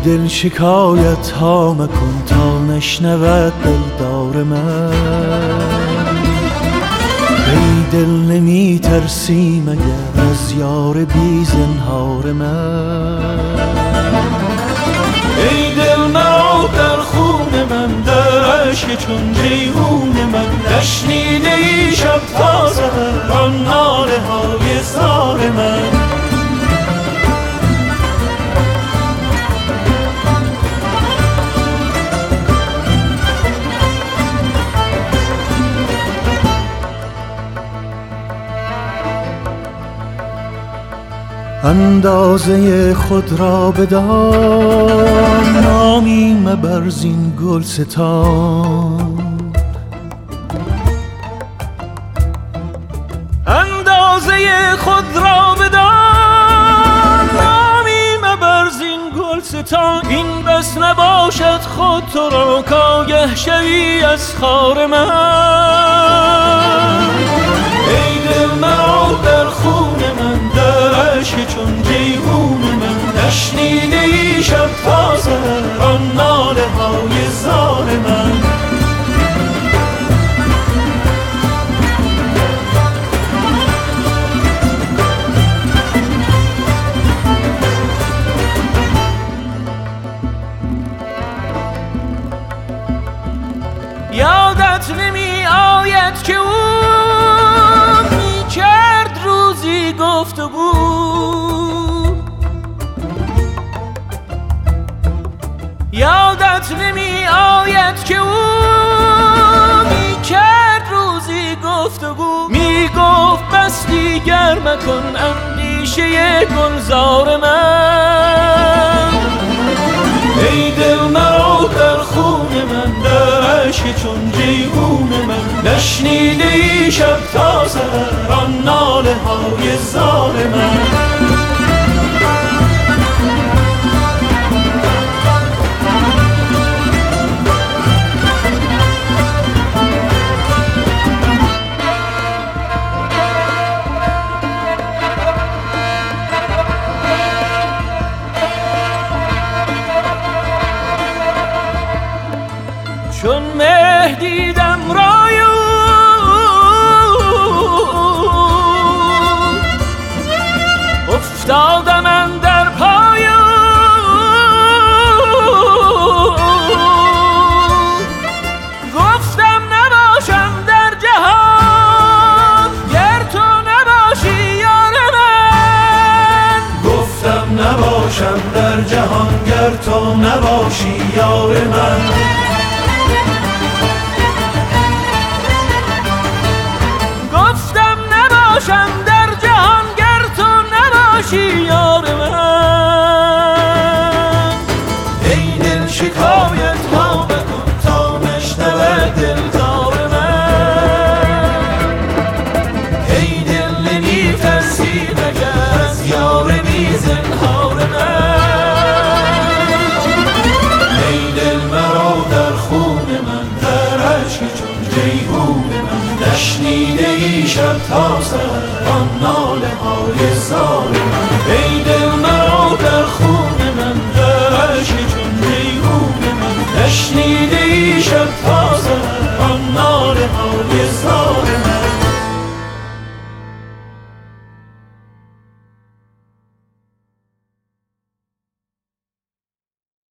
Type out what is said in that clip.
دل شکایت ها مکن تا نشنود دلدار من. ای دل نمی ترسی مگر از یار بی زنهار من. ای دل مرا در خون من، در عشق چون جیحون من. نشنیده ای شب تا سحر آن ناله های زار من. اندازه خود را بدان، نامی مبر زین گلستان. اندازه خود را بدان، نامی مبر زین گلستان. این بس نباشد خود تو را کآگه شوی از خار من. ای دل مرا در خون من، در عشق چون جیحون من. نشنیده ای شب تا سحر آن ناله های زار من. یادت نمی آید که او می کرد روزی گفتگو. یادت نمی آید که او می کرد روزی گفتگو. می گفت بس دیگر مکن اندیشه گلزار من. ای دل مرا در خون من، در عشق چون جیحون من. نشنیده ای شب تا سحر آن ناله های زار من. چون مه دیدم رای افتادم اندر پای. گفتم نباشم در جهان گر تو نباشی یار من. گفتم نباشم در جهان گر تو نباشی یار من. گفتم نباشم در جهان گر تو نباشی یار من. ای دل شکایت ها بکن تا نشنود دلدار من. ای دل نمی ترسی مگر از یار بی زنهار من. ای دل مرا در خون من، در عشق چون جیحون من. نشنیده ای شب تا سحر آن ناله های زار